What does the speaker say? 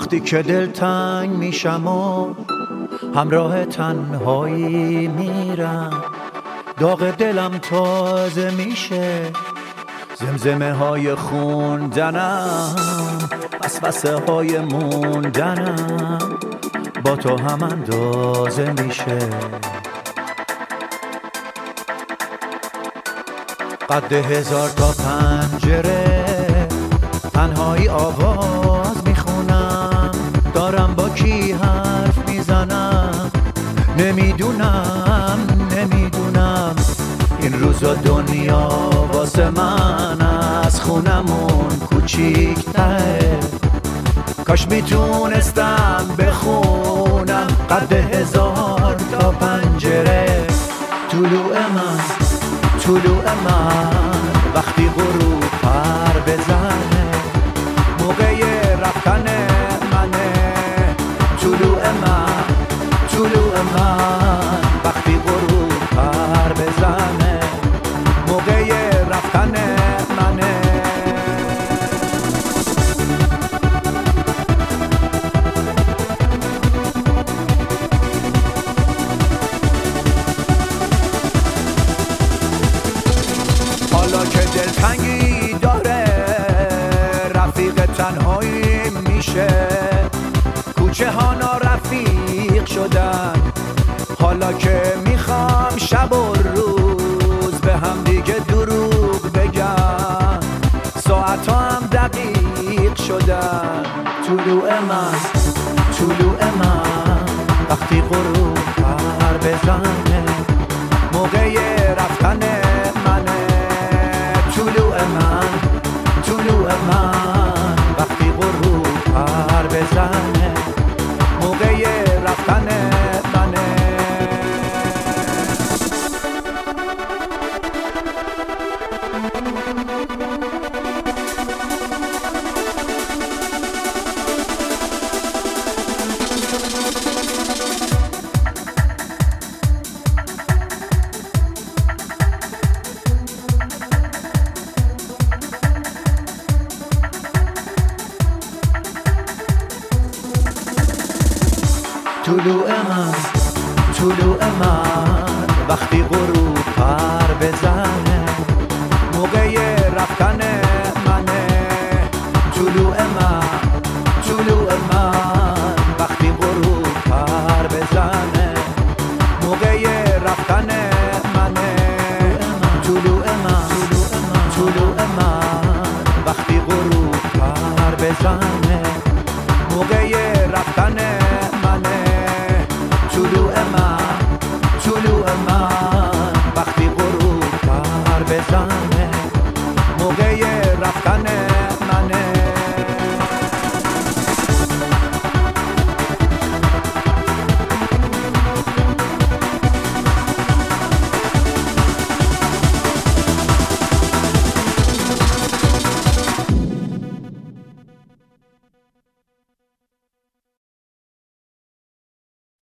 وقتی که دلتنگ میشم و همراه تنهایی میرم، داغ دلم تازه میشه، زمزمه های خوندنم، وسوسه های موندنم با تو هم اندازه میشه. قد 1000 تا پنجره تنهایی آواز میخونم، دارم با کی حرف میزنم، نمیدونم این روزا دنیا واسه من از خونمون کوچیک‌تره. کاش میتونستم بخونم قد 1000 تا پنجره. طلوع من وقتی غروب پر بزنه، موقع رفتن منه. طلوع من وقتی غروب پر بزنه، موقع رفتن منه. حالا که دلتنگی داره، رفیق تنهایی میشه، کوچه ها نارفیق شدن. حالا که میخوام شب و روز به هم دیگه دروغ بگم، ساعت ها هم دقیق شدن. طلوع من وقتی غروب پر بزنه، موقع رفتن منه. طلوع من وقتی غروب پر بزنه، موقع رفتن منه. طلوع من وقتی